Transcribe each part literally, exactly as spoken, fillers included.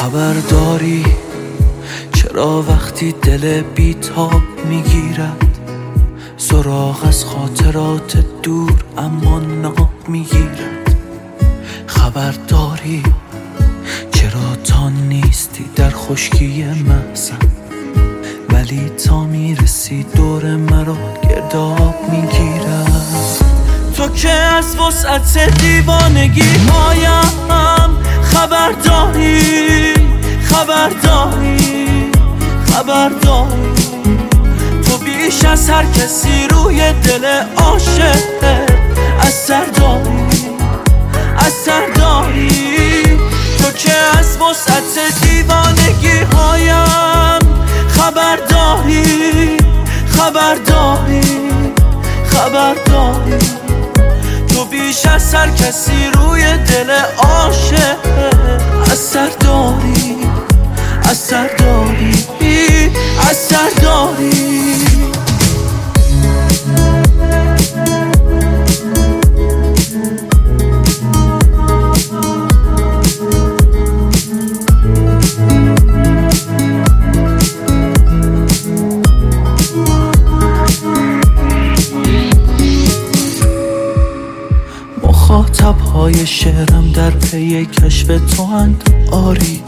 خبر داری چرا وقتی دل بیتاب میگیرد سراغ از خاطرات دور اما ناب میگیرد؟ خبر داری چرا تا نیستی در خشکی محزن ولی تا میرسی دور مرا گرداب میگیرد؟ تو که از وسعت دیوانگی هایم خبر داری خبر داری خبر داری تو بیش از هر کسی روی دل عاشق اثر داری اثر داری تو که از وسعت دیوانگی هایم خبر داری خبر داری خبر داری تو بیش از هر کسی روی دل عاشق اثر داری اثر داری اثر داری مخاطب های شعرم در پی کشف تو اند آری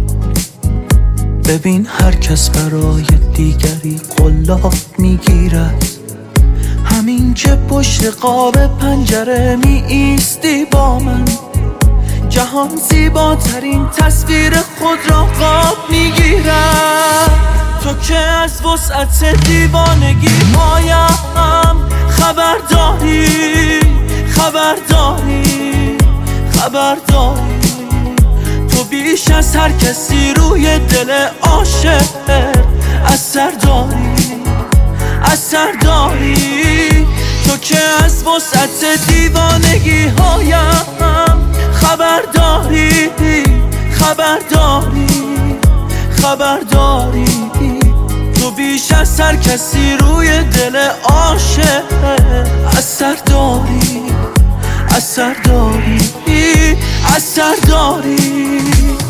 ببین هر کس برای دیگری قلاب میگیرد همین که پشت قاب پنجره می ایستی با من جهان زیباترین تصویر خود را قاب میگیرد تو که از وسعت دیوانگی هایم خبر داری خبر داری خبر داری تو بیش از هر کسی روی دل عاشق اثر داری اثر داری تو که از وسعت دیوانگی هایم خبر داری خبر داری خبر داری تو بیش از هر کسی روی دل عاشق اثر داری اثر داری اثر داری